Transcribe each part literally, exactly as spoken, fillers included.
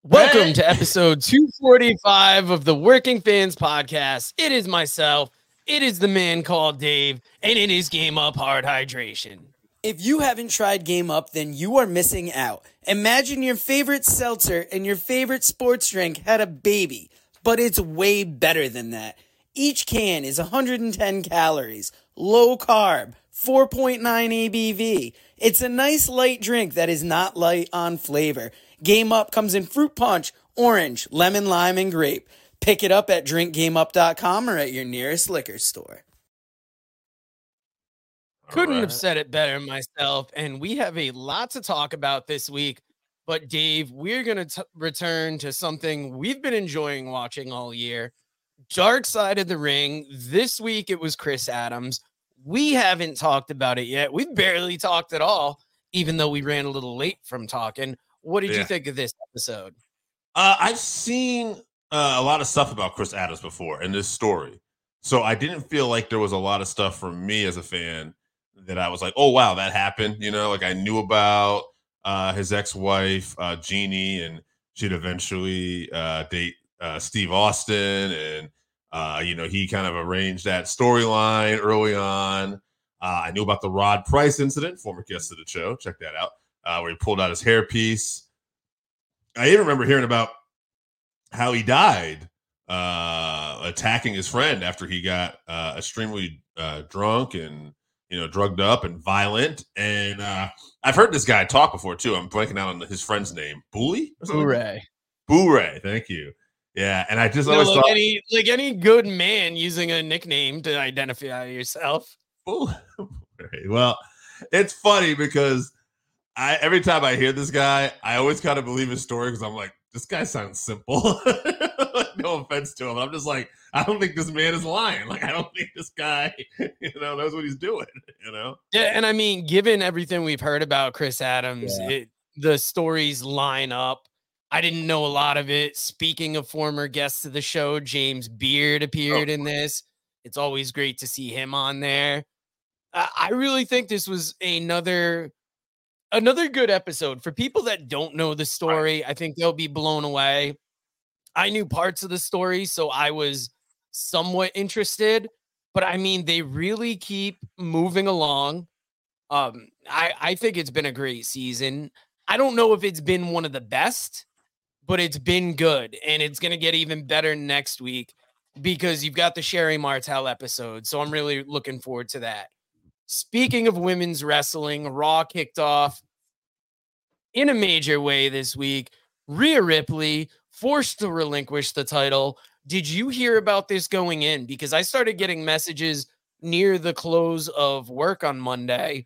Welcome to episode two forty-five of the Working Fans Podcast. It is myself, it is the man called Dave, and it is Game Up Hard Hydration. If you haven't tried Game Up, then you are missing out. Imagine your favorite seltzer and your favorite sports drink had a baby, but it's way better than that. Each can is one hundred ten calories, low carb, four point nine A B V. It's a nice light drink that is not light on flavor. Game Up comes in fruit punch, orange, lemon, lime, and grape. Pick it up at drink game up dot com or at your nearest liquor store. Couldn't right. have said it better myself, and we have a lot to talk about this week. But Dave, we're going to return to something we've been enjoying watching all year. Dark Side of the Ring. This week it was Chris Adams. We haven't talked about it yet. We've barely talked at all, even though we ran a little late from talking. What did yeah. you think of this episode? Uh, I've seen uh, a lot of stuff about Chris Adams before in this story. So I didn't feel like there was a lot of stuff from me as a fan that I was like, oh, wow, that happened. You know, like I knew about uh, his ex-wife, uh, Jeannie, and she'd eventually uh, date uh, Steve Austin. And, uh, you know, he kind of arranged that storyline early on. Uh, I knew about the Rod Price incident, former guest of the show. Check that out. Uh, where he pulled out his hairpiece. I even remember hearing about how he died uh, attacking his friend after he got uh, extremely uh, drunk and, you know, drugged up and violent. And uh, I've heard this guy talk before, too. I'm blanking out on his friend's name. Booley? Boo-ray. Boo-ray. Thank you. Yeah. And I just you always know, like thought. Any, like any good man using a nickname to identify yourself. Boo-ray. Well, it's funny because I, every time I hear this guy, I always kind of believe his story because I'm like, this guy sounds simple. Like, no offense to him. I'm just like, I don't think this man is lying. Like, I don't think this guy, you know, knows what he's doing, you know? Yeah, and I mean, given everything we've heard about Chris Adams, Yeah. it, the stories line up. I didn't know a lot of it. Speaking of former guests of the show, James Beard appeared oh. in this. It's always great to see him on there. I, I really think this was another... Another good episode. For people that don't know the story, I think they'll be blown away. I knew parts of the story, so I was somewhat interested. But, I mean, they really keep moving along. Um, I, I think it's been a great season. I don't know if it's been one of the best, but it's been good. And it's going to get even better next week because you've got the Sherry Martel episode. So I'm really looking forward to that. Speaking of women's wrestling, Raw kicked off in a major way this week. Rhea Ripley forced to relinquish the title. Did you hear about this going in? Because I started getting messages near the close of work on Monday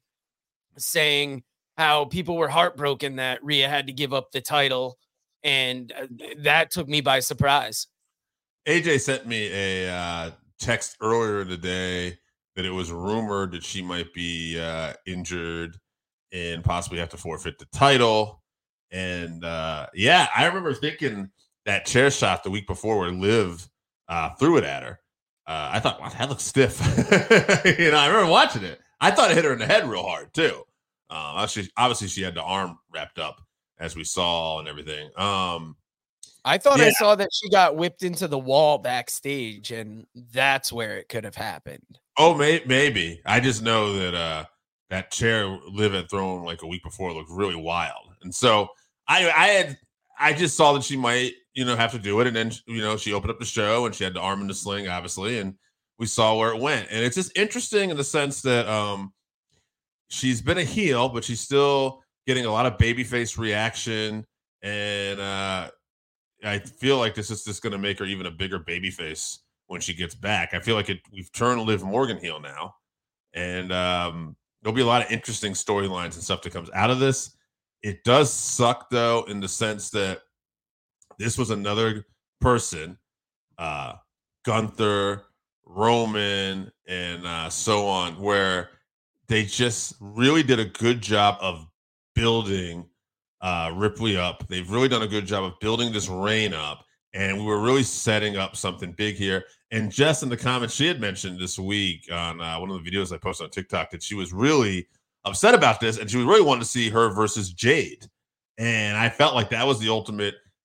saying how people were heartbroken that Rhea had to give up the title. And that took me by surprise. A J sent me a uh, text earlier today that it was rumored that she might be uh, injured and possibly have to forfeit the title. And uh, yeah, I remember thinking that chair shot the week before where Liv uh, threw it at her. Uh, I thought, wow, that looks stiff. You know, I remember watching it. I thought it hit her in the head real hard too. Um, obviously, obviously, she had the arm wrapped up as we saw and everything. Um, I thought yeah. I saw that she got whipped into the wall backstage, and that's where it could have happened. Oh, may- maybe. I just know that uh, that chair Liv had thrown like a week before looked really wild. And so I I had I just saw that she might, you know, have to do it. And then, you know, she opened up the show and she had the arm in the sling, obviously. And we saw where it went. And it's just interesting in the sense that um, she's been a heel, but she's still getting a lot of babyface reaction. And uh, I feel like this is just going to make her even a bigger babyface when she gets back. I feel like it, we've turned Liv Morgan heel now, and um, there'll be a lot of interesting storylines and stuff that comes out of this. It does suck, though, in the sense that this was another person, uh, Gunther, Roman, and uh, so on, where they just really did a good job of building uh, Ripley up. They've really done a good job of building this reign up. And we were really setting up something big here. And Jess in the comments, she had mentioned this week on uh, one of the videos I posted on TikTok that she was really upset about this. And she really wanted to see her versus Jade. And I felt like that was the ultimate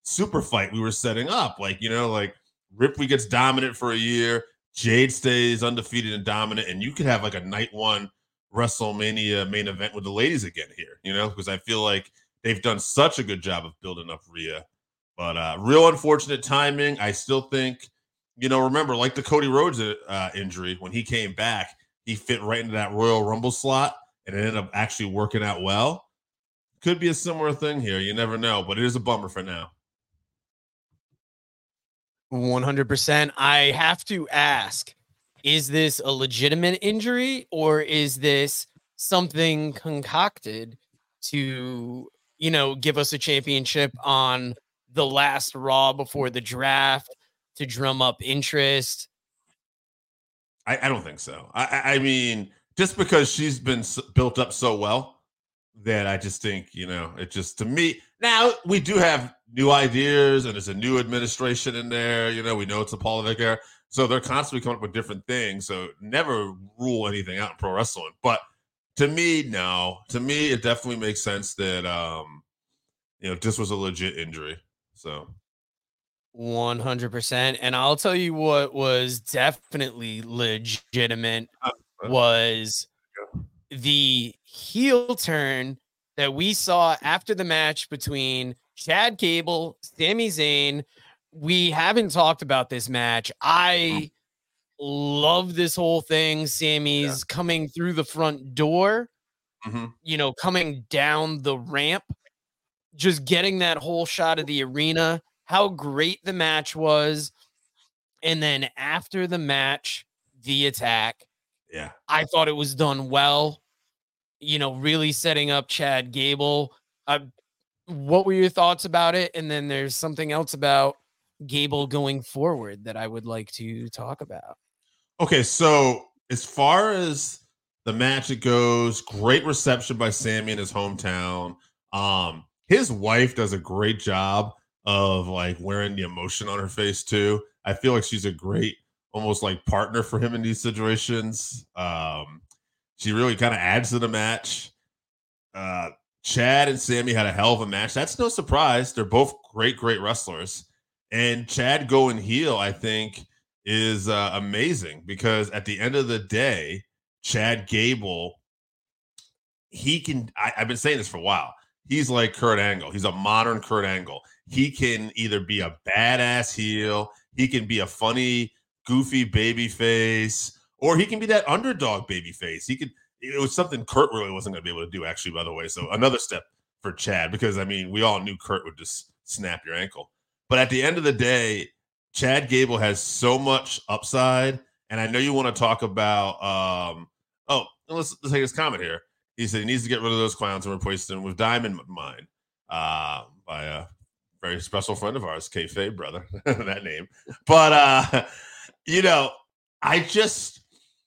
super fight we were setting up. Like, you know, like Ripley gets dominant for a year, Jade stays undefeated and dominant, and you could have like a night one WrestleMania main event with the ladies again here, you know, because I feel like they've done such a good job of building up Rhea. But uh, real unfortunate timing. I still think, you know, remember, like the Cody Rhodes uh, injury, when he came back, he fit right into that Royal Rumble slot, and it ended up actually working out well. Could be a similar thing here. You never know, but it is a bummer for now. one hundred percent. I have to ask, is this a legitimate injury, or is this something concocted to, you know, give us a championship on the last Raw before the draft to drum up interest? I, I don't think so. I, I mean, just because she's been built up so well that I just think, you know, it just, to me, now we do have new ideas and there's a new administration in there. You know, we know it's a politics era. So they're constantly coming up with different things. So never rule anything out in pro wrestling. But to me, no. To me, it definitely makes sense that, um, you know, this was a legit injury. So one hundred percent. And I'll tell you what was definitely legitimate uh, was the heel turn that we saw after the match between Chad Gable, Sami Zayn. We haven't talked about this match. I love this whole thing. Sammy's yeah. coming through the front door, mm-hmm. you know, coming down the ramp, just getting that whole shot of the arena, how great the match was. And then after the match, the attack. Yeah. I thought it was done well, you know, really setting up Chad Gable. Uh, what were your thoughts about it? And then there's something else about Gable going forward that I would like to talk about. Okay, so as far as the match it goes, great reception by Sami in his hometown. Um, his wife does a great job of like wearing the emotion on her face too. I feel like she's a great, almost like partner for him in these situations. Um, she really kind of adds to the match. Uh, Chad and Sami had a hell of a match. That's no surprise. They're both great, great wrestlers. And Chad going heel, I think, is uh, amazing because at the end of the day, Chad Gable, he can, I, I've been saying this for a while. He's like Kurt Angle. He's a modern Kurt Angle. He can either be a badass heel, he can be a funny, goofy baby face, or he can be that underdog baby face. He could, it was something Kurt really wasn't going to be able to do, actually, by the way. So another step for Chad, because I mean, we all knew Kurt would just snap your ankle. But at the end of the day, Chad Gable has so much upside. And I know you want to talk about, um, oh, let's, let's take his comment here. He said he needs to get rid of those clowns and replace them with Diamond Mine uh, by a very special friend of ours, Kayfabe brother, that name. But, uh, you know, I just,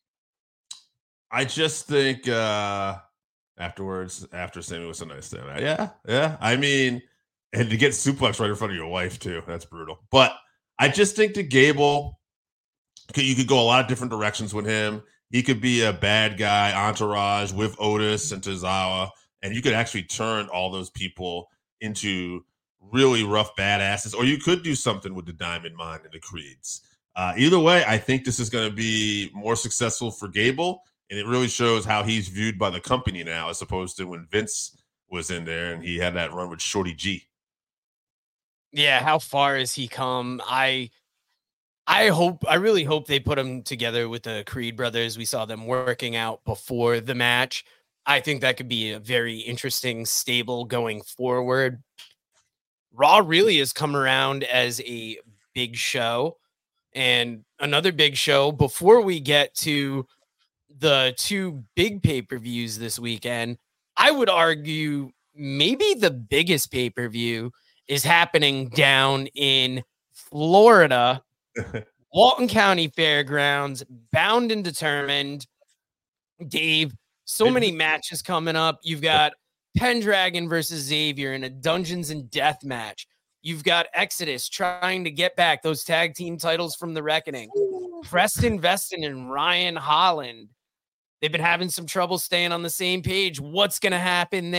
I just think uh, afterwards, after Sami was so nice to him. Yeah, yeah. I mean, and to get suplex right in front of your wife, too. That's brutal. But I just think that Gable, you could go a lot of different directions with him. He could be a bad guy entourage with Otis and Tozawa, and you could actually turn all those people into really rough badasses, or you could do something with the Diamond Mine and the Creeds. Uh, either way, I think this is going to be more successful for Gable, and it really shows how he's viewed by the company now, as opposed to when Vince was in there and he had that run with Shorty G. Yeah, how far has he come? I I hope, I really hope they put him together with the Creed brothers. We saw them working out before the match. I think that could be a very interesting stable going forward. Raw really has come around as a big show, and another big show before we get to the two big pay-per-views this weekend. I would argue maybe the biggest pay-per-view is happening down in Florida, Walton County Fairgrounds, Bound and Determined. Dave, so many matches coming up. You've got Pendragon versus Xavier in a Dungeons and Death match. You've got Exodus trying to get back those tag team titles from the Reckoning. Preston Veston and Ryan Holland. They've been having some trouble staying on the same page. What's going to happen there?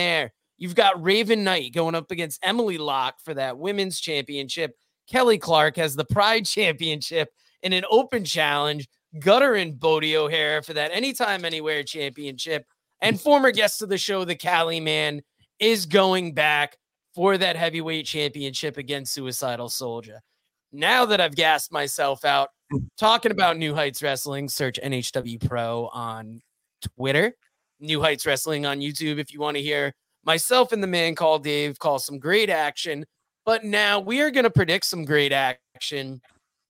You've got Raven Knight going up against Emily Locke for that women's championship. Kelly Clark has the Pride Championship in an open challenge. Gutter and Bodie O'Hara for that Anytime Anywhere Championship. And former guest of the show, the Cali Man, is going back for that heavyweight championship against Suicidal Soldier. Now that I've gassed myself out talking about New Heights Wrestling, search N H W Pro on Twitter, New Heights Wrestling on YouTube if you want to hear myself and the man called Dave call some great action. But now we are going to predict some great action.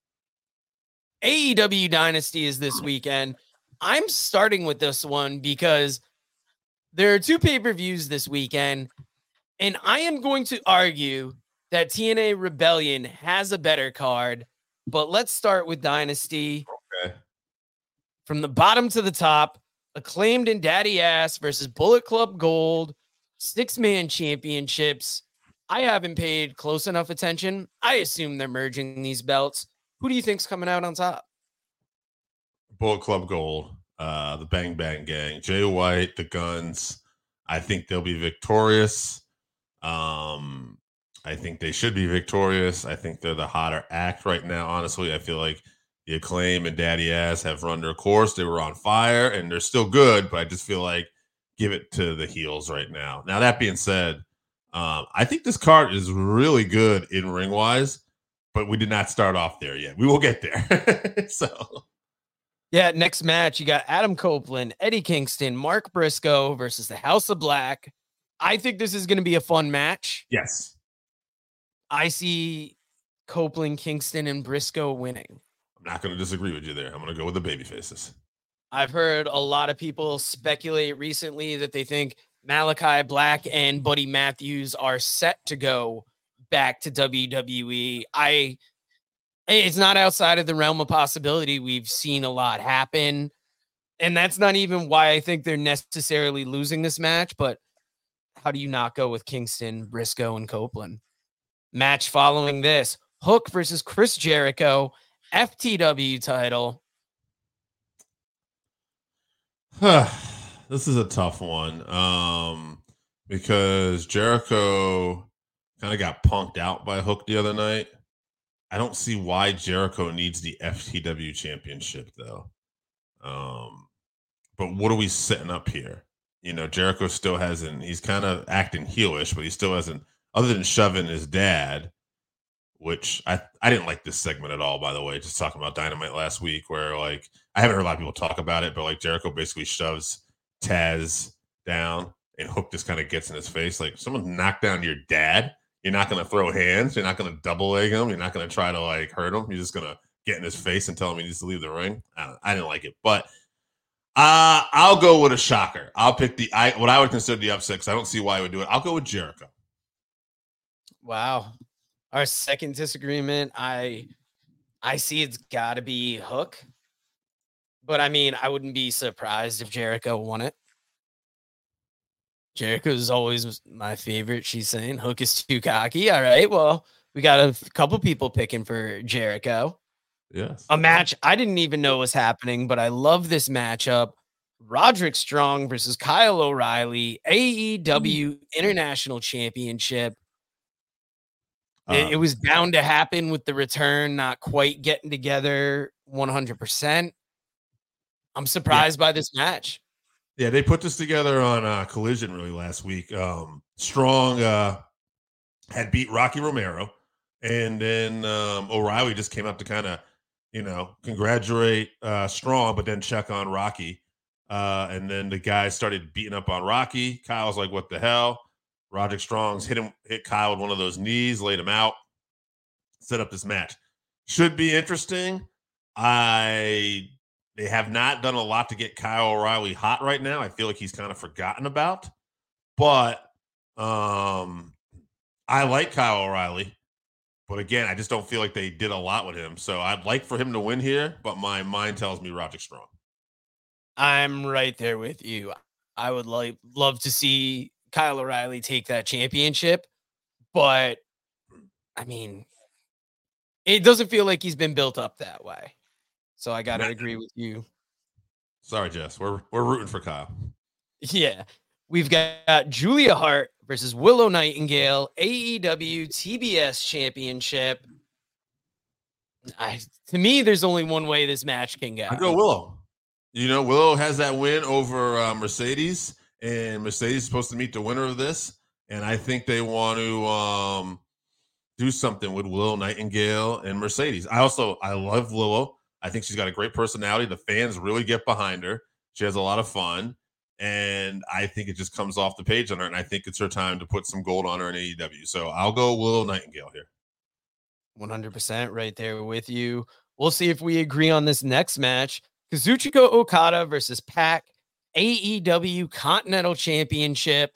A E W Dynasty is this weekend. I'm starting with this one because there are two pay-per-views this weekend, and I am going to argue that T N A Rebellion has a better card. But let's start with Dynasty. Okay. From the bottom to the top, Acclaimed and Daddy Ass versus Bullet Club Gold, six-man championships. I haven't paid close enough attention. I assume they're merging these belts. Who do you think's coming out on top? Bullet Club Gold, uh, the Bang Bang Gang, Jay White, the Guns. I think they'll be victorious. Um, I think they should be victorious. I think they're the hotter act right now. Honestly, I feel like the Acclaim and Daddy Ass have run their course. They were on fire, and they're still good, but I just feel like give it to the heels right now. Now, that being said, um, I think this card is really good in ring-wise, but we did not start off there yet. We will get there. So... Yeah, next match, you got Adam Copeland, Eddie Kingston, Mark Briscoe versus the House of Black. I think this is going to be a fun match. Yes. I see Copeland, Kingston, and Briscoe winning. I'm not going to disagree with you there. I'm going to go with the baby faces. I've heard a lot of people speculate recently that they think Malachi Black and Buddy Matthews are set to go back to W W E. I... It's not outside of the realm of possibility. We've seen a lot happen. And that's not even why I think they're necessarily losing this match. But how do you not go with Kingston, Briscoe, and Copeland? Match following this, Hook versus Chris Jericho, F T W title. This is a tough one. Um, because Jericho kind of got punked out by Hook the other night. I don't see why Jericho needs the F T W championship, though. Um, but what are we setting up here? You know, Jericho still hasn't, he's kind of acting heelish, but he still hasn't, other than shoving his dad, which I, I didn't like this segment at all, by the way, just talking about Dynamite last week, where, like, I haven't heard a lot of people talk about it, but, like, Jericho basically shoves Taz down and Hook just kind of gets in his face. Like, someone knocked down your dad. You're not going to throw hands. You're not going to double leg him. You're not going to try to, like, hurt him. You're just going to get in his face and tell him he needs to leave the ring. I, don't, I didn't like it. But uh, I'll go with a shocker. I'll pick the I what I would consider the upset because I don't see why he would do it. I'll go with Jericho. Wow. Our second disagreement, I I see it's got to be Hook. But, I mean, I wouldn't be surprised if Jericho won it. Jericho is always my favorite. She's saying Hook is too cocky. All right. Well, we got a couple people picking for Jericho. Yes. A match I didn't even know was happening, but I love this matchup. Roderick Strong versus Kyle O'Reilly, A E W International Championship. Uh, It, it was bound to happen with the return, not quite getting together one hundred percent. I'm surprised yeah. by this match. Yeah, they put this together on uh, Collision really last week. Um, Strong uh, had beat Rocky Romero, and then um, O'Reilly just came up to kind of, you know, congratulate uh, Strong, but then check on Rocky. Uh, and then the guys started beating up on Rocky. Kyle's like, what the hell? Roderick Strong's hit him, hit Kyle with one of those knees, laid him out, set up this match. Should be interesting. I... They have not done a lot to get Kyle O'Reilly hot right now. I feel like he's kind of forgotten about. But um, I like Kyle O'Reilly. But again, I just don't feel like they did a lot with him. So I'd like for him to win here, but my mind tells me Roderick Strong. I'm right there with you. I would like love to see Kyle O'Reilly take that championship. But, I mean, it doesn't feel like he's been built up that way. So I got to agree with you. Sorry, Jess. We're we're rooting for Kyle. Yeah. We've got Julia Hart versus Willow Nightingale, A E W T B S Championship. I, to me, there's only one way this match can go. I go Willow. You know, Willow has that win over uh, Mercedes, and Mercedes is supposed to meet the winner of this. And I think they want to um, do something with Willow Nightingale and Mercedes. I also, I love Willow. I think she's got a great personality. The fans really get behind her. She has a lot of fun. And I think it just comes off the page on her. And I think it's her time to put some gold on her in A E W. So I'll go Willow Nightingale here. one hundred percent right there with you. We'll see if we agree on this next match. Kazuchika Okada versus Pac, A E W Continental Championship.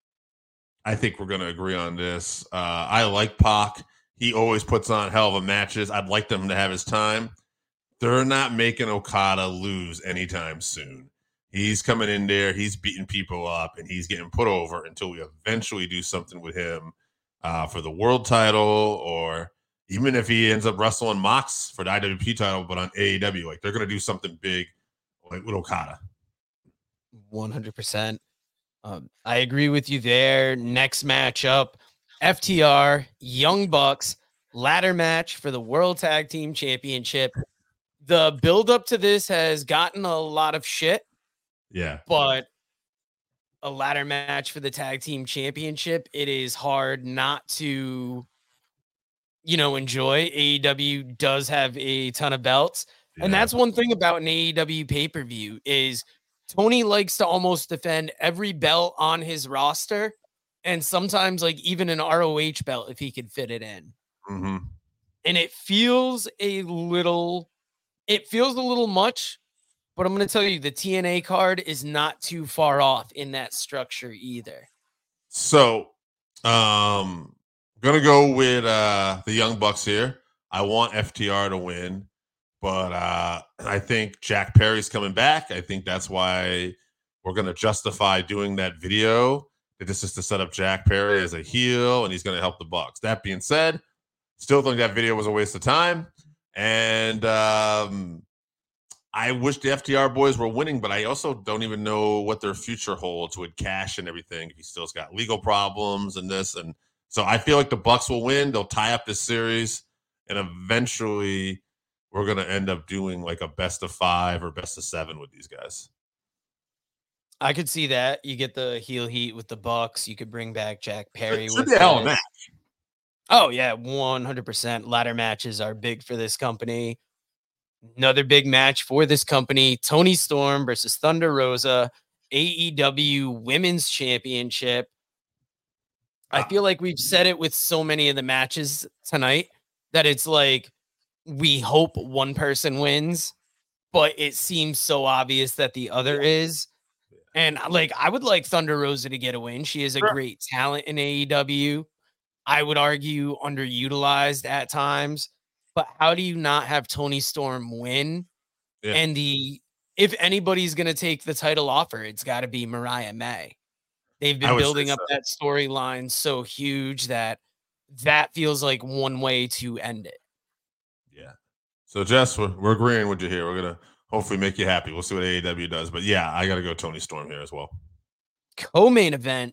I think we're going to agree on this. Uh, I like Pac. He always puts on hell of a matches. I'd like them to have his time. They're not making Okada lose anytime soon. He's coming in there. He's beating people up, and he's getting put over until we eventually do something with him uh, for the world title, or even if he ends up wrestling Mox for the I W P title, but on A E W. Like, they're going to do something big like with Okada. one hundred percent. Um, I agree with you there. Next matchup, F T R, Young Bucks, ladder match for the World Tag Team Championship. The build up to this has gotten a lot of shit. Yeah. But a ladder match for the Tag Team Championship, it is hard not to, you know, enjoy. A E W does have a ton of belts. Yeah. And that's one thing about an A E W pay-per-view is Tony likes to almost defend every belt on his roster, and sometimes like even an R O H belt if he could fit it in. Mm-hmm. And it feels a little, it feels a little much, but I'm going to tell you the T N A card is not too far off in that structure either. So, um, I'm going to go with uh, the Young Bucks here. I want F T R to win. But uh, I think Jack Perry's coming back. I think that's why we're going to justify doing that video. This is to set up Jack Perry as a heel, and he's going to help the Bucks. That being said, still think that video was a waste of time. And um, I wish the F T R boys were winning, but I also don't even know what their future holds with Cash and everything. He still's got legal problems and this. And so I feel like the Bucks will win. They'll tie up this series, and eventually – we're going to end up doing like a best of five or best of seven with these guys. I could see that. You get the heel heat with the Bucks. You could bring back Jack Perry. It with should be a hell of a match. Oh, yeah, one hundred percent. Ladder matches are big for this company. Another big match for this company, Toni Storm versus Thunder Rosa, A E W Women's Championship. I feel like we've said it with so many of the matches tonight that it's like, we hope one person wins, but it seems so obvious that the other is. And like, I would like Thunder Rosa to get a win. She is a sure. great talent in A E W. I would argue underutilized at times, but how do you not have Toni Storm win? Yeah. And the, if anybody's going to take the title off her, it's got to be Mariah May. They've been building up so. that storyline so huge that that feels like one way to end it. Yeah. So, Jess, we're, we're agreeing with you here. We're going to hopefully make you happy. We'll see what A E W does. But, yeah, I got to go Toni Storm here as well. Co-main event.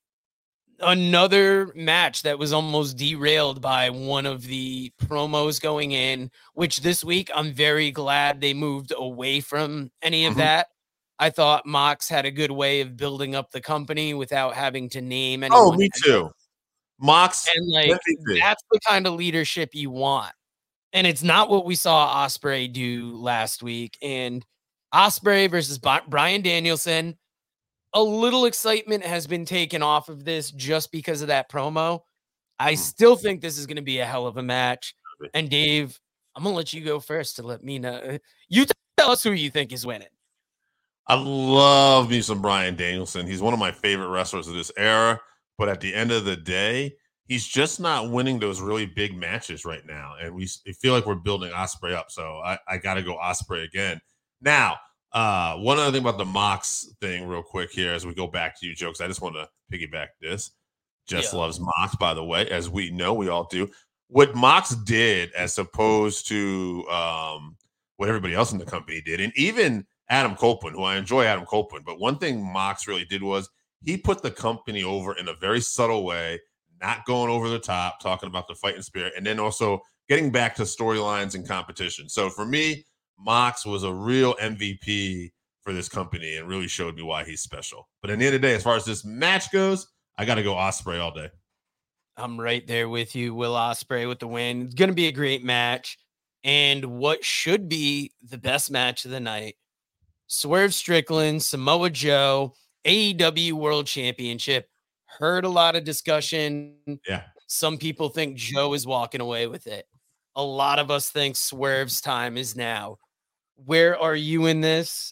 Another match that was almost derailed by one of the promos going in, which this week I'm very glad they moved away from any of mm-hmm. that. I thought Mox had a good way of building up the company without having to name anyone. Oh, me too. Mox. And, like, that's the kind of leadership you want. And it's not what we saw Ospreay do last week. And Ospreay versus Bryan Danielson, a little excitement has been taken off of this just because of that promo. I still think this is going to be a hell of a match. And Dave, I'm going to let you go first to let me know. You tell us who you think is winning. I love me some Bryan Danielson. He's one of my favorite wrestlers of this era. But at the end of the day, he's just not winning those really big matches right now. And we feel like we're building Ospreay up. So I, I got to go Ospreay again. Now, uh, one other thing about the Mox thing real quick here as we go back to you, Jokes. I just want to piggyback this. Jess yeah. loves Mox, by the way, as we know, we all do. What Mox did as opposed to um, what everybody else in the company did, and even Adam Copeland, who I enjoy Adam Copeland, but one thing Mox really did was he put the company over in a very subtle way, not going over the top, talking about the fighting spirit, and then also getting back to storylines and competition. So for me, Mox was a real M V P for this company and really showed me why he's special. But at the end of the day, as far as this match goes, I got to go Ospreay all day. I'm right there with you. Will Ospreay with the win. It's going to be a great match. And what should be the best match of the night, Swerve Strickland, Samoa Joe, A E W World Championship. Heard a lot of discussion. Yeah. Some people think Joe is walking away with it. A lot of us think Swerve's time is now. Where are you in this?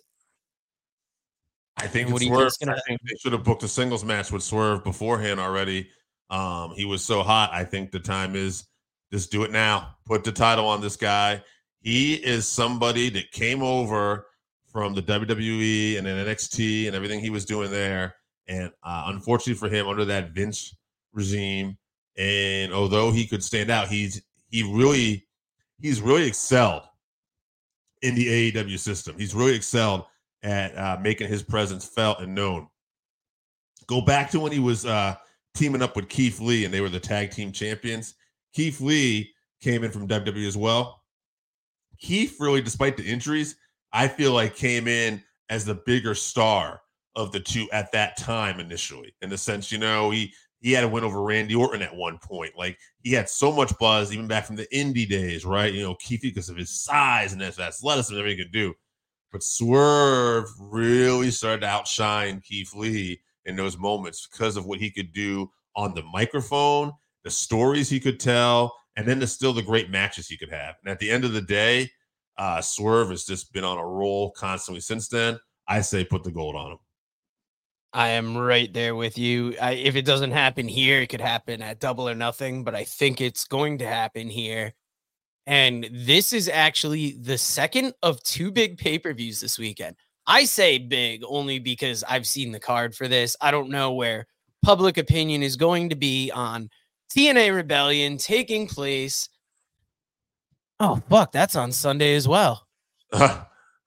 I think it's Swerve. I think they should have booked a singles match with Swerve beforehand already. Um, he was so hot. I think the time is just do it now. Put the title on this guy. He is somebody that came over from the W W E and then N X T and everything he was doing there. And uh, unfortunately for him, under that Vince regime, and although he could stand out, he's he really he's really excelled in the A E W system. He's really excelled at uh, making his presence felt and known. Go back to when he was uh, teaming up with Keith Lee and they were the tag team champions. Keith Lee came in from W W E as well. Keith really, despite the injuries, I feel like came in as the bigger star of the two at that time initially, in the sense, you know, he he had a win over Randy Orton at one point. Like, he had so much buzz, even back from the indie days, right? You know, Keith, because of his size and his athleticism and everything he could do. But Swerve really started to outshine Keith Lee in those moments because of what he could do on the microphone, the stories he could tell, and then the, still the great matches he could have. And at the end of the day, uh, Swerve has just been on a roll constantly since then. I say put the gold on him. I am right there with you. I, if it doesn't happen here, it could happen at Double or Nothing, but I think it's going to happen here. And this is actually the second of two big pay-per-views this weekend. I say big only because I've seen the card for this. I don't know where public opinion is going to be on T N A Rebellion taking place. Oh, fuck, that's on Sunday as well. huh.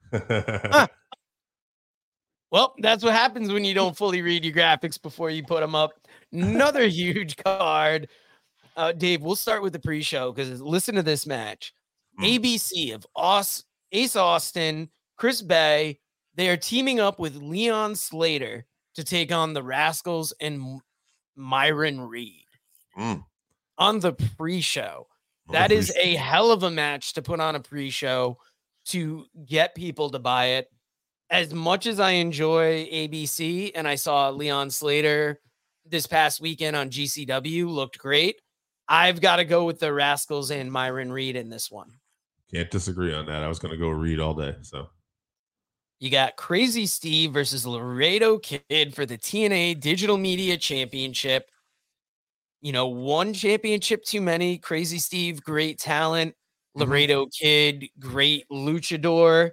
Well, that's what happens when you don't fully read your graphics before you put them up. Another huge card. Uh, Dave, we'll start with the pre-show because listen to this match. Mm. A B C of Aus- Ace Austin, Chris Bay, they are teaming up with Leon Slater to take on the Rascals and Myron Reed mm. on the pre-show. That is a hell of a match to put on a pre-show to get people to buy it. As much as I enjoy A B C, and I saw Leon Slater this past weekend on G C W, looked great, I've got to go with the Rascals and Myron Reed in this one. Can't disagree on that. I was going to go Reed all day. So you got Crazy Steve versus Laredo Kid for the T N A Digital Media Championship. You know, one championship too many. Crazy Steve, great talent. Laredo mm-hmm. Kid, great luchador.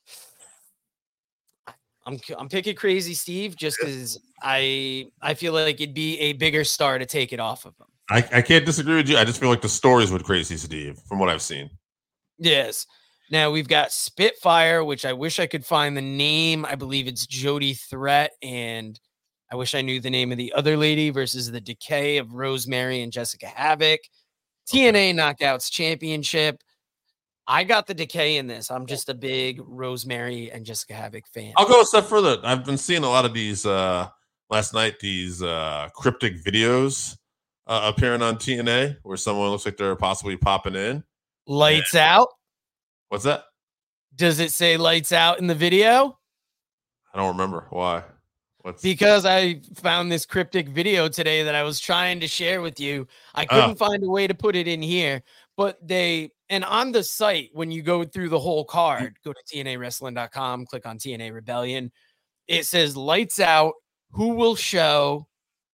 I'm I'm picking Crazy Steve just because I I feel like it'd be a bigger star to take it off of him. I, I can't disagree with you. I just feel like the stories with Crazy Steve, from what I've seen. Yes. Now we've got Spitfire, which I wish I could find the name. I believe it's Jody Threat, and I wish I knew the name of the other lady versus the Decay of Rosemary and Jessica Havoc. T N A Knockouts Championship. I got the Decay in this. I'm just a big Rosemary and Jessica Havoc fan. I'll go a step further. I've been seeing a lot of these uh, last night, these uh, cryptic videos uh, appearing on T N A where someone looks like they're possibly popping in. Lights and... out? What's that? Does it say lights out in the video? I don't remember. Why? What's... Because I found this cryptic video today that I was trying to share with you. I couldn't oh. find a way to put it in here, but they... And on the site, when you go through the whole card, go to T N A wrestling dot com, click on T N A Rebellion. It says lights out, who will show.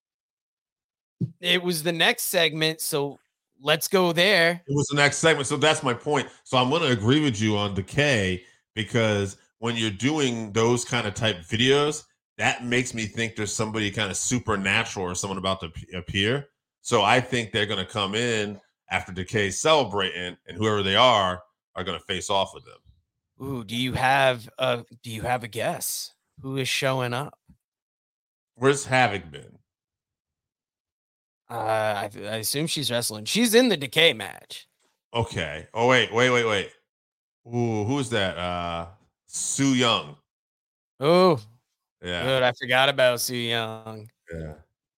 It was the next segment, so let's go there. It was the next segment, so that's my point. So I'm going to agree with you on Decay, because when you're doing those kind of type videos, that makes me think there's somebody kind of supernatural or someone about to appear. So I think they're going to come in after Decay celebrating, and whoever they are are going to face off with them. Ooh, do you have a do you have a guess who is showing up? Where's Havoc been? Uh, I, I assume she's wrestling. She's in the Decay match. Okay. Oh wait, wait, wait, wait. Ooh, who's that? Uh, Su Yung. Oh, Yeah. good. I forgot about Su Yung. Yeah.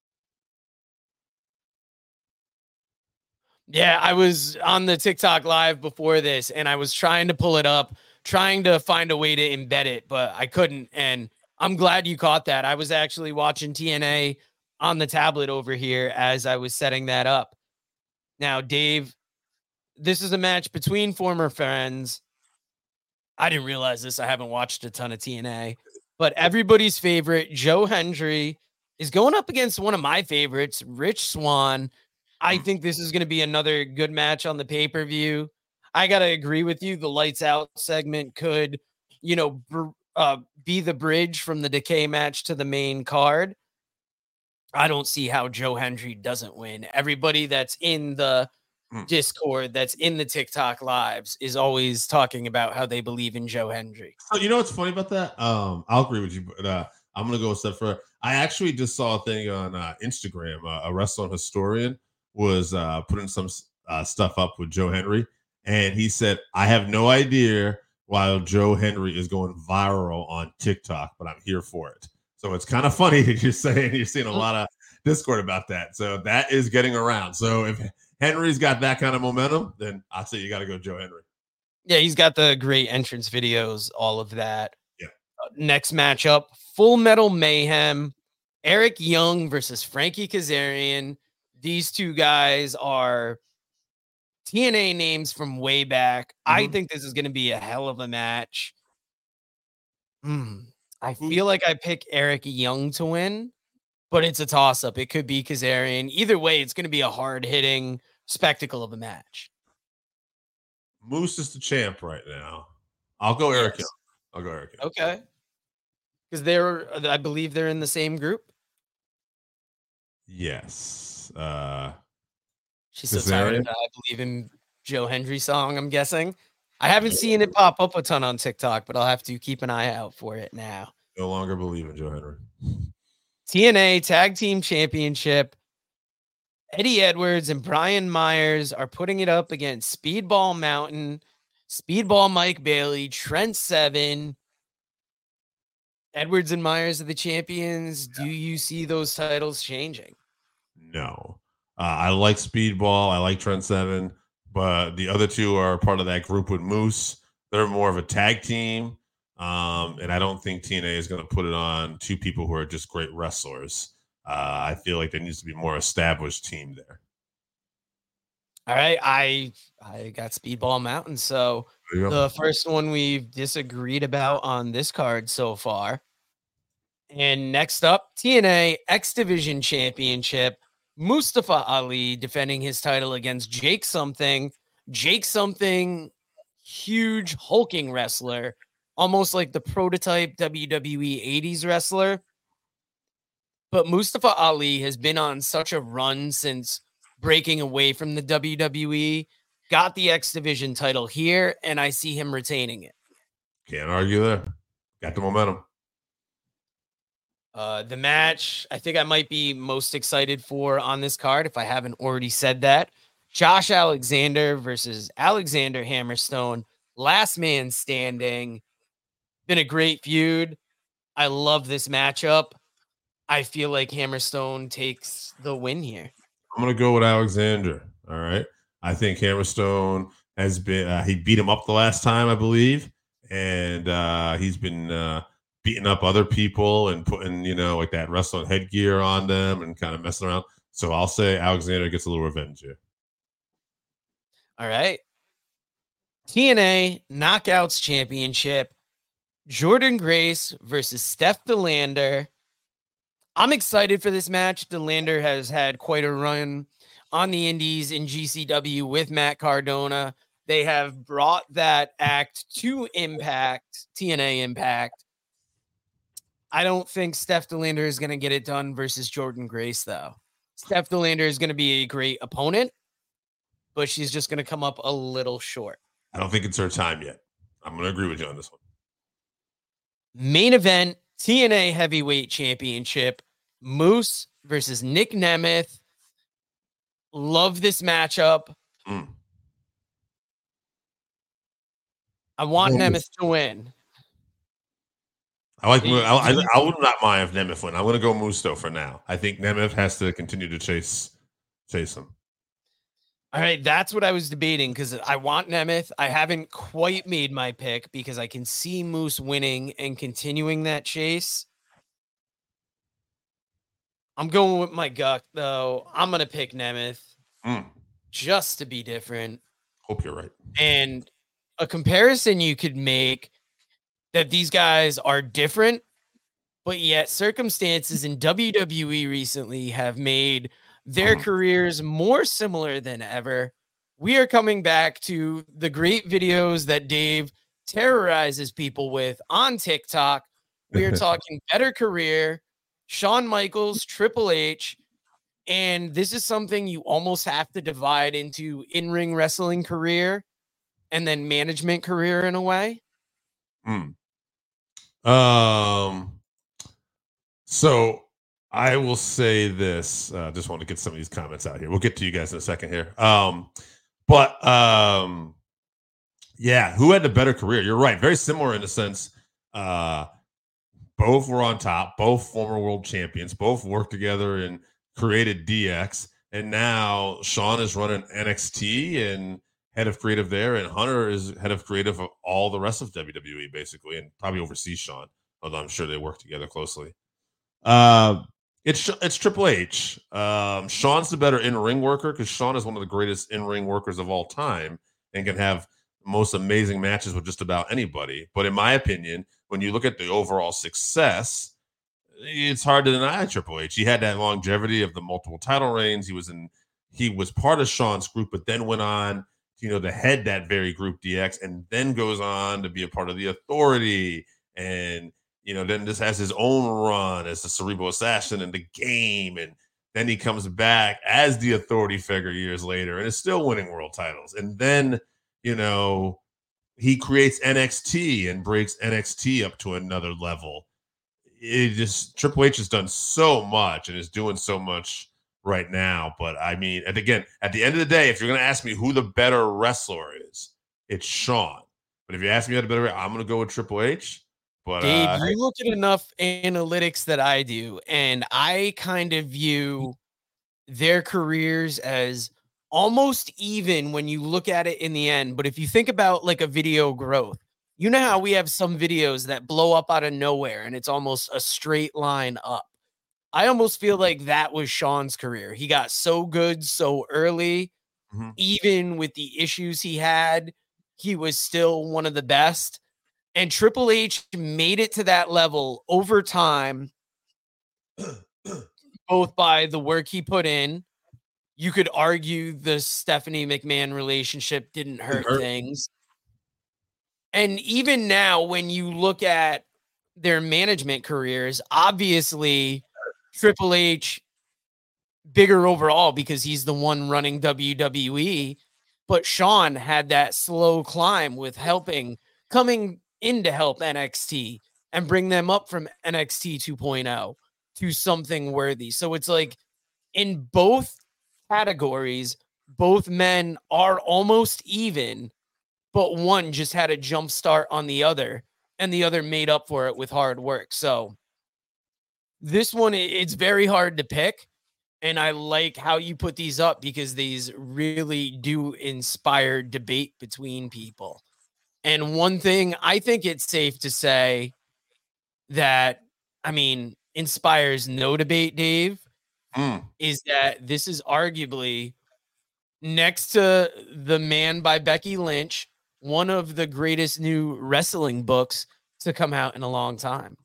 Yeah, I was on the TikTok live before this and I was trying to pull it up, trying to find a way to embed it, but I couldn't. And I'm glad you caught that. I was actually watching T N A on the tablet over here as I was setting that up. Now, Dave, this is a match between former friends. I didn't realize this. I haven't watched a ton of T N A, but everybody's favorite, Joe Hendry, is going up against one of my favorites, Rich Swann. I think this is going to be another good match on the pay-per-view. I got to agree with you. The lights out segment could, you know, br- uh, be the bridge from the Decay match to the main card. I don't see how Joe Hendry doesn't win. Everybody that's in the Hmm. Discord, that's in the TikTok lives, is always talking about how they believe in Joe Hendry. So you know what's funny about that? Um, I'll agree with you, but uh, I'm gonna go a step further. I actually just saw a thing on uh, Instagram. Uh, a wrestling historian was uh, putting some uh, stuff up with Joe Hendry, and he said, "I have no idea why Joe Hendry is going viral on TikTok, but I'm here for it." So it's kind of funny that you're saying you're seeing a lot of Discord about that. So that is getting around. So if Henry's got that kind of momentum, then I'd say you got to go Joe Hendry. Yeah, he's got the great entrance videos, all of that. Yeah. Uh, next matchup, Full Metal Mayhem, Eric Young versus Frankie Kazarian. These two guys are T N A names from way back. Mm-hmm. I think this is going to be a hell of a match. Hmm. I feel like I pick Eric Young to win, but it's a toss-up. It could be Kazarian. Either way, it's going to be a hard-hitting spectacle of a match. Moose is the champ right now. I'll go Eric Yes. Young. I'll go Eric Young. Okay. Because they're, I believe they're in the same group. Yes. Uh, She's so tired of that I Believe in Joe Hendry song, I'm guessing. I haven't seen it pop up a ton on TikTok, but I'll have to keep an eye out for it now. No longer believe in Joe Hendry. T N A Tag Team Championship. Eddie Edwards and Brian Myers are putting it up against Speedball Mountain, Speedball Mike Bailey, Trent Seven. Edwards and Myers are the champions. Do you see those titles changing? No. Uh, I like Speedball. I like Trent Seven, but the other two are part of that group with Moose. They're more of a tag team. Um, and I don't think T N A is going to put it on two people who are just great wrestlers. Uh, I feel like there needs to be more established team there. All right, I I got Speedball Mountain. So the first one we've disagreed about on this card so far. And next up, T N A X Division Championship. Mustafa Ali defending his title against Jake Something. Jake Something, huge hulking wrestler, almost like the prototype W W E eighties wrestler. But Mustafa Ali has been on such a run since breaking away from the W W E, got the X Division title here, and I see him retaining it. Can't argue there. Got the momentum. Uh, the match I think I might be most excited for on this card, if I haven't already said that. Josh Alexander versus Alexander Hammerstone. Last man standing. Been a great feud. I love this matchup. I feel like Hammerstone takes the win here. I'm going to go with Alexander. All right. I think Hammerstone has been, uh, he beat him up the last time, I believe. And uh, he's been uh, beating up other people and putting, you know, like that wrestling headgear on them and kind of messing around. So I'll say Alexander gets a little revenge here. All right. T N A Knockouts Championship. Jordan Grace versus Steph DeLander. I'm excited for this match. DeLander has had quite a run on the indies in G C W with Matt Cardona. They have brought that act to Impact, T N A Impact. I don't think Steph DeLander is going to get it done versus Jordan Grace, though. Steph DeLander is going to be a great opponent, but she's just going to come up a little short. I don't think it's her time yet. I'm going to agree with you on this one. Main event, T N A Heavyweight Championship. Moose versus Nick Nemeth. Love this matchup. Mm. I want Oh, Nemeth to win. I like. I, I, I would not mind if Nemeth win. I'm going to go Moose though for now. I think Nemeth has to continue to chase chase him. All right, that's what I was debating because I want Nemeth. I haven't quite made my pick because I can see Moose winning and continuing that chase. I'm going with my gut, though. I'm going to pick Nemeth mm. just to be different. Hope you're right. And a comparison you could make that these guys are different, but yet circumstances in W W E recently have made their careers more similar than ever. We are coming back to the great videos that Dave terrorizes people with on TikTok. We are talking better career, Shawn Michaels, Triple H, and this is something you almost have to divide into in-ring wrestling career and then management career in a way. Mm. Um. So I will say this. Uh, just want to get some of these comments out here. We'll get to you guys in a second here. Um, but um, yeah, who had the better career? You're right. Very similar in a sense. Uh, both were on top. Both former world champions. Both worked together and created D X. And now Shawn is running N X T and head of creative there, and Hunter is head of creative of all the rest of W W E basically, and probably oversees Shawn. Although I'm sure they work together closely. Uh, It's it's Triple H. Um, Shawn's the better in-ring worker because Shawn is one of the greatest in-ring workers of all time and can have the most amazing matches with just about anybody. But in my opinion, when you look at the overall success, it's hard to deny Triple H. He had that longevity of the multiple title reigns. He was in he was part of Shawn's group, but then went on, you know, to head that very group D X, and then goes on to be a part of the Authority, and you know, then just has his own run as the Cerebral Assassin in the Game. And then he comes back as the Authority figure years later and is still winning world titles. And then, you know, he creates N X T and breaks N X T up to another level. It just, Triple H has done so much and is doing so much right now. But I mean, and again, at the end of the day, if you're going to ask me who the better wrestler is, it's Shawn. But if you ask me who the better, I'm going to go with Triple H. But, Dave, uh, you look at enough analytics that I do, and I kind of view their careers as almost even when you look at it in the end. But if you think about like a video growth, you know how we have some videos that blow up out of nowhere and it's almost a straight line up. I almost feel like that was Shawn's career. He got so good so early, mm-hmm. even with the issues he had, he was still one of the best. And Triple H made it to that level over time, both by the work he put in. You could argue the Stephanie McMahon relationship didn't hurt, hurt things. And even now, when you look at their management careers, obviously Triple H bigger overall because he's the one running W W E. But Shawn had that slow climb with helping, coming in to help N X T and bring them up from N X T two point oh to something worthy. So it's like in both categories, both men are almost even, but one just had a jump start on the other and the other made up for it with hard work. So this one, it's very hard to pick. And I like how you put these up because these really do inspire debate between people. And one thing I think it's safe to say that, I mean, inspires no debate, Dave, mm. is that this is arguably next to The Man by Becky Lynch, one of the greatest new wrestling books to come out in a long time.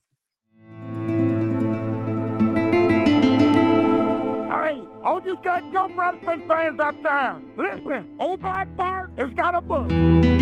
Hey, all you goddamn wrestling fans out there, listen, Old Black Bart has got a book.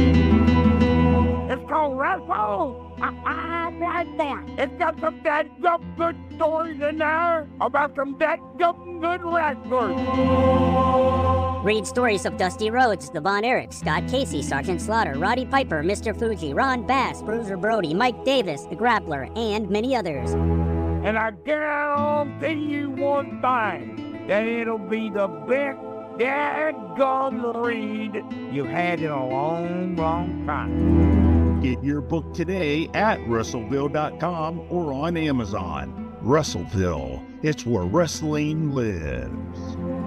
It's called Wrestle. I like that. It's got some dead dumb good stories in there about some dead dumb good wrestlers. Read stories of Dusty Rhodes, the Von Erich, Scott Casey, Sergeant Slaughter, Roddy Piper, Mister Fuji, Ron Bass, Bruiser Brody, Mike Davis, the Grappler, and many others. And I guarantee you one thing, that it'll be the best dadgum read you've had in a long, long time. Get your book today at Russellville dot com or on Amazon. Russellville, it's where wrestling lives.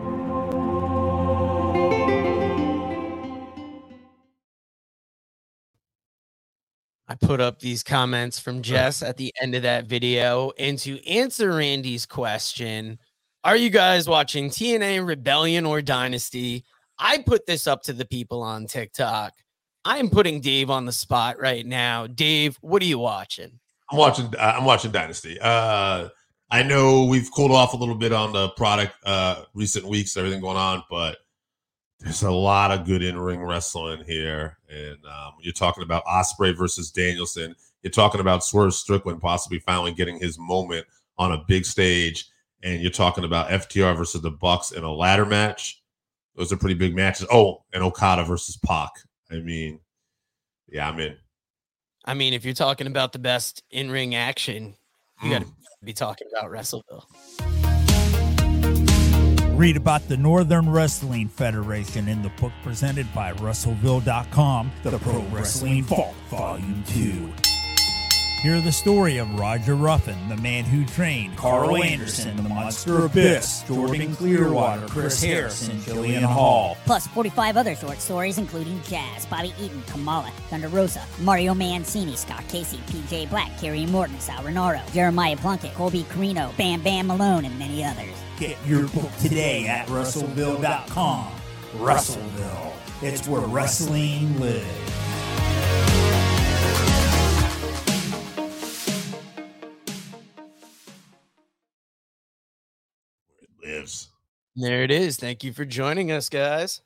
I put up these comments from Jess at the end of that video. And to answer Randy's question, are you guys watching T N A Rebellion or Dynasty? I put this up to the people on TikTok. I'm putting Dave on the spot right now. Dave, what are you watching? I'm watching. Uh, I'm watching Dynasty. Uh, I know we've cooled off a little bit on the product uh, recent weeks, everything going on, but there's a lot of good in-ring wrestling here. And um, you're talking about Ospreay versus Danielson. You're talking about Swerve Strickland possibly finally getting his moment on a big stage. And you're talking about F T R versus the Bucks in a ladder match. Those are pretty big matches. Oh, and Okada versus Pac. I mean, yeah, I'm in. I mean, if you're talking about the best in-ring action, you Mm. got to be talking about Wrestleville. Read about the Northern Wrestling Federation in the book presented by Russellville dot com, The Pro Wrestling Vault, Volume two. Hear the story of Roger Ruffin, the man who trained Carl Anderson, the Monster Abyss, Jordan Clearwater, Chris Harrison, Jillian Hall. Plus forty-five other short stories, including Jazz, Bobby Eaton, Kamala, Thunder Rosa, Mario Mancini, Scott Casey, P J Black, Kerry Morton, Sal Renaro, Jeremiah Plunkett, Colby Carino, Bam Bam Malone, and many others. Get your book today at Russellville dot com. Russellville, it's where wrestling lives. Lives. There it is. Thank you for joining us, guys.